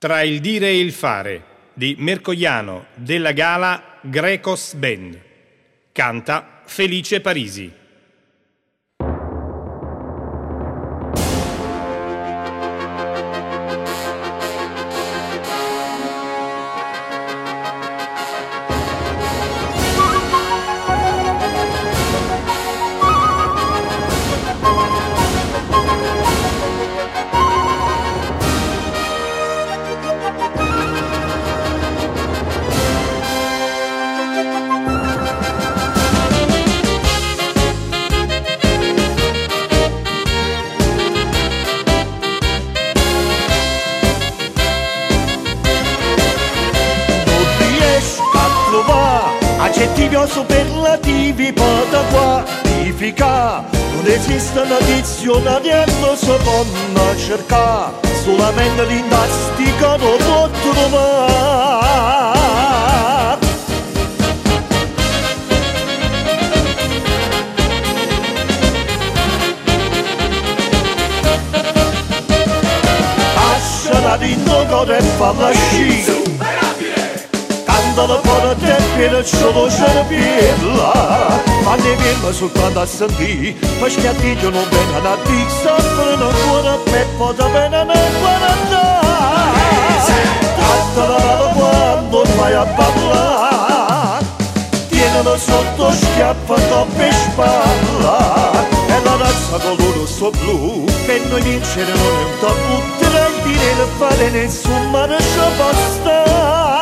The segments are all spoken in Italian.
Tra il dire e il fare di Mercogliano della Gala Grecos Band. Canta Felice Parisi. Aggettivi o superlativi da qualificare. Non esistono dizionari e non si possono cercare. Solamente l'intastica lo può trovare. Lasciala di cuore e falla sci. Cantala fuori te per solo cervella. Ma ne viene soltanto a sentire. Ma schiattiglio non vengono a dire. Soffrono ancora per poter venire a guardare. Trattala quando vai a parlare. Tienilo sotto schiaffa coppe e spalla. E la razza colore so blu. Per noi vincere non è un tabù. Tra il dire e fare nessun mare ci basta.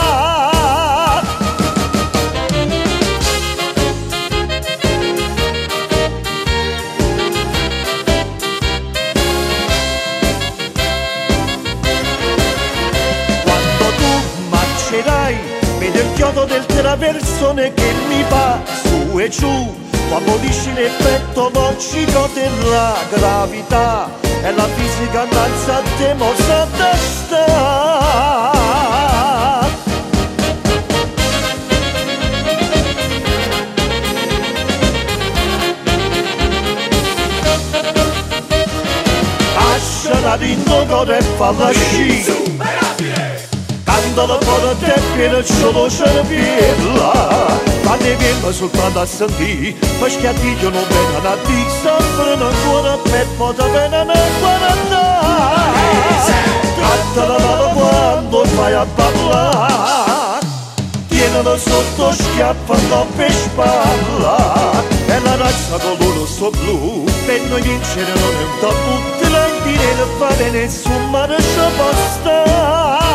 Vedi il chiodo del traversone che mi va su e giù. Quando abolisci l'effetto logico della gravità e la fisica danza a te mossa a testa. Lasciala di cuore e falla sci. Cantala fuori te per solo cervella. Ma ne viene soltanto a sentire. Ma schiattiglio non vengono a dire. Soffrono ancora per poter venire a guardare. Trattala quando vai a parlare. Tienilo sotto schiaffa coppe e spalla. E la razza colore so blu. Per noi vincere non è un tabù. Tra il dire e fare nessun mare ci basta.